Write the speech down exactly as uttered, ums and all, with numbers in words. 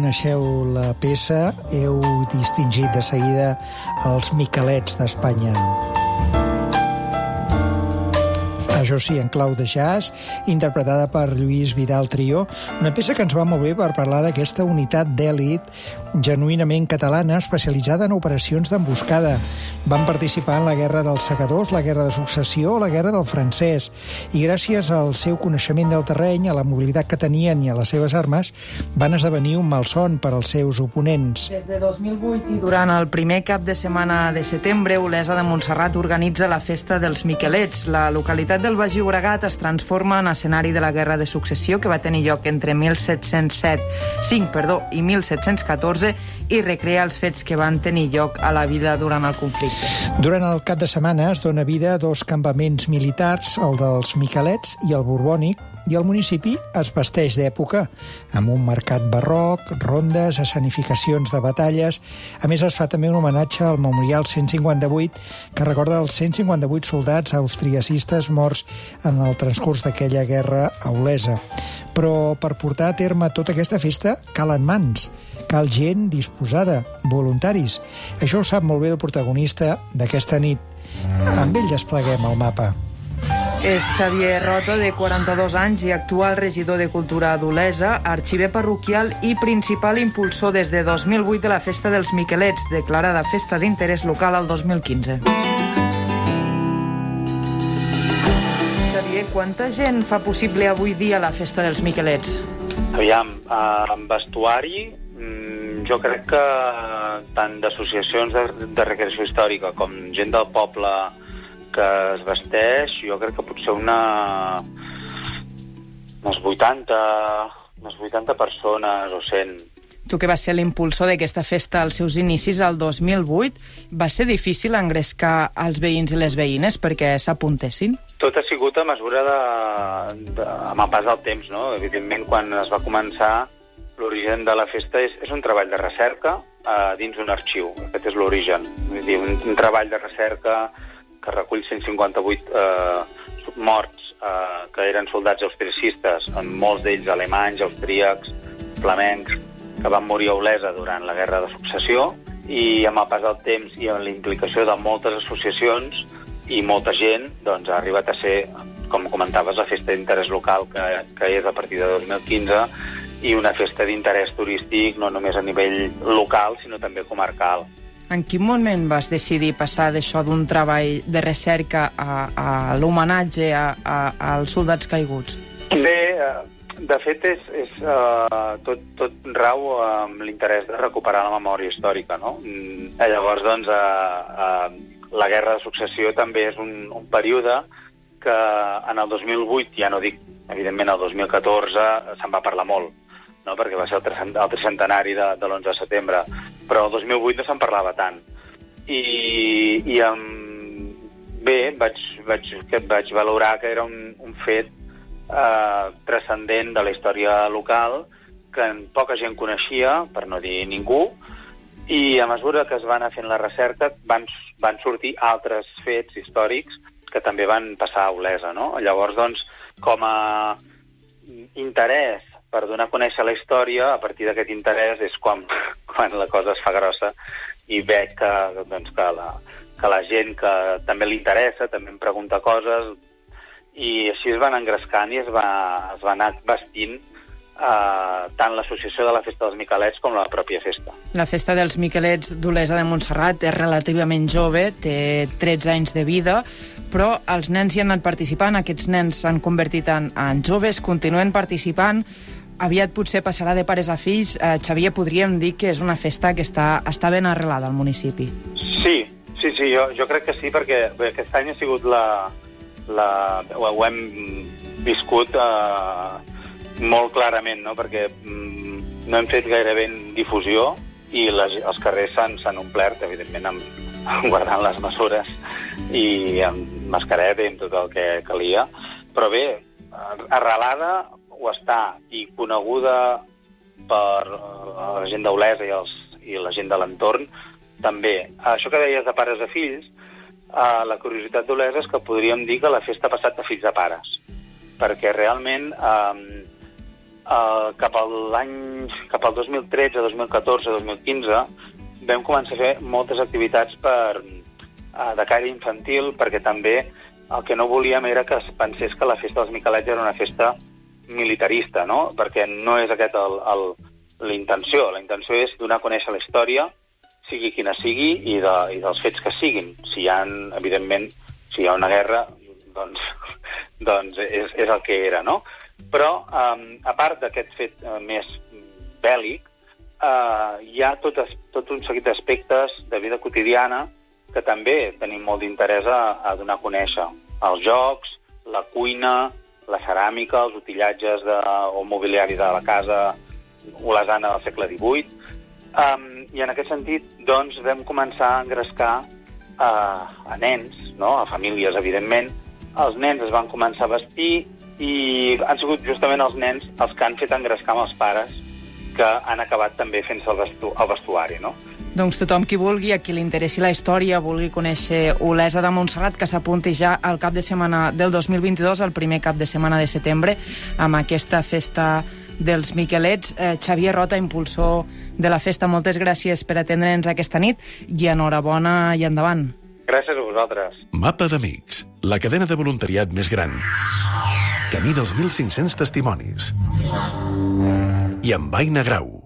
coneixeu la peça, heu distingit de seguida els Miquelets d'Espanya. Això sí, en clau de jazz, interpretada per Lluís Vidal Trio, una peça que ens va molt bé per parlar d'aquesta unitat d'èlit genuïnament catalana especialitzada en operacions d'emboscada. Van participar en la Guerra dels Segadors, la Guerra de Successió o la Guerra del Francès, i gràcies al seu coneixement del terreny, a la mobilitat que tenien i a les seves armes, van esdevenir un malson per als seus oponents. Des de dos mil vuit i durant el primer cap de setmana de setembre, Olesa de Montserrat organitza la Festa dels Miquelets. La localitat del Baix Llobregat es transforma en escenari de la Guerra de Successió, que va tenir lloc entre mil set-cents cinc perdó, i mil set-cents catorze, i recrea els fets que van tenir lloc a la vila durant el conflicte. Durant el cap de setmana es dona vida a dos campaments militars, el dels Miquelets i el Borbònic, i el municipi es vesteix d'època, amb un mercat barroc, rondes, escenificacions de batalles. A més, es fa també un homenatge al Memorial cent cinquanta-vuit, que recorda els cent cinquanta-vuit soldats austriacistes morts en el transcurs d'aquella guerra a Olesa. Però per portar a terme tota aquesta festa calen mans, cal gent disposada, voluntaris. Això ho sap molt bé el protagonista d'aquesta nit. Amb ell despleguem el mapa. És Xavier Roto, de quaranta-dos anys i actual regidor de Cultura d'Olesa, arxiver parroquial i principal impulsor des de dos mil vuit de la Festa dels Miquelets, declarada festa d'interès local el dos mil quinze. Xavier, quanta gent fa possible avui dia la Festa dels Miquelets? Aviam, amb vestuari, jo crec que tant d'associacions de, de recreació històrica com gent del poble que es vesteix, jo crec que potser una unes vuitanta unes vuitanta persones o cent. Tu, que vas ser l'impulsor d'aquesta festa als seus inicis al dos mil vuit, va ser difícil engrescar els veïns i les veïnes perquè s'apuntessin? Tot ha sigut a mesura de, de, amb el pas del temps, no? Evidentment, quan es va començar, l'origen de la festa és, és un treball de recerca eh, dins d'un arxiu. Aquest és l'origen. Vull dir, un, un treball de recerca que recull cent cinquanta-vuit eh, morts eh, que eren soldats austriacistes, en molts d'ells alemanys, austríacs, flamencs, que van morir a Olesa durant la Guerra de Successió, i amb el pas del temps i amb la implicació de moltes associacions i molta gent, doncs ha arribat a ser, com comentaves, la festa d'interès local que, que és a partir de dos mil quinze, i una festa d'interès turístic no només a nivell local, sinó també comarcal. En quin moment vas decidir passar d'això d'un treball de recerca a, a l'homenatge a, a, als soldats caiguts? Bé, de fet, és, és, uh, tot, tot rau amb l'interès de recuperar la memòria històrica, no? Llavors, doncs, uh, uh, la Guerra de Successió també és un, un període que en el dos mil vuit, ja no dic, evidentment, el dos mil catorze, se'n va parlar molt, no? Perquè va ser el tricentenari de, de l'onze de setembre, però el dos mil vuit no se'n parlava tant. I, i amb... bé, vaig, vaig, vaig valorar que era un, un fet eh, transcendent de la història local, que poca gent coneixia, per no dir ningú, i a mesura que es va anar fent la recerca van, van sortir altres fets històrics que també van passar a Olesa, no? Llavors, doncs, com a interès per donar a conèixer la història, a partir d'aquest interès és quan, quan la cosa es fa grossa i veig que, doncs, que, la, que la gent que també li interessa, també em pregunta coses, i així es van engrescant i es va, es va anar vestint eh, tant l'associació de la Festa dels Miquelets com la pròpia festa. La Festa dels Miquelets d'Olesa de Montserrat és relativament jove, té tretze anys de vida, però els nens hi han anat participant, aquests nens s'han convertit en, en joves, continuen participant, aviat potser passarà de pares a fills. Eh, Xavier, podríem dir que és una festa que està, està ben arrelada al municipi. Sí, sí, sí, jo, jo crec que sí, perquè bé, aquest any ha sigut la... la ho, ho hem viscut eh, molt clarament, no? Perquè mm, no hem fet gairebé difusió i les, els carrers s'han omplert, evidentment, amb, amb guardant les mesures i amb mascareta i amb tot el que calia. Però bé, arrelada ho està, i coneguda per la gent d'Olesa i, els, i la gent de l'entorn també. Això que deies de pares a fills, eh, la curiositat d'Olesa és que podríem dir que la festa ha passat de fills a pares, perquè realment eh, uh, cap a l'any, cap al dos mil tretze, dos mil catorze, dos mil quinze, vam començar a fer moltes activitats per, uh, de caire infantil, perquè també el que no volíem era que es pensés que la festa dels Miquelets era una festa militarista, no? Perquè no és aquest el, el, la intenció. La intenció és donar a conèixer la història, sigui quina sigui, i, de, i dels fets que siguin. Si hi ha, evidentment, si hi ha una guerra, doncs, doncs és, és el que era, no? Però, um, a part d'aquest fet uh, més bèl·lic, uh, hi ha tot, es, tot un seguit d'aspectes de vida quotidiana que també tenim molt d'interès a, a donar a conèixer. Els jocs, la cuina, la ceràmica, els utillatges de, o mobiliari de la casa olesana del segle divuit. Um, I en aquest sentit, doncs, vam començar a engrescar uh, a nens, no? A famílies, evidentment. Els nens es van començar a vestir i han sigut justament els nens els que han fet engrescar amb els pares, que han acabat també fent-se el, vestu el vestuari, no? Doncs tothom qui vulgui, a qui li interessi la història, vulgui conèixer Olesa de Montserrat, que s'apunti ja al cap de setmana del dos mil vint-i-dos, el primer cap de setmana de setembre, amb aquesta festa dels Miquelets. Eh, Xavier Rota, impulsor de la festa, moltes gràcies per atendre'ns aquesta nit i enhorabona i endavant. Gràcies a vosaltres. Mapa d'Amics, la cadena de voluntariat més gran. Camí dels mil cinc-cents testimonis. I amb Aina Grau.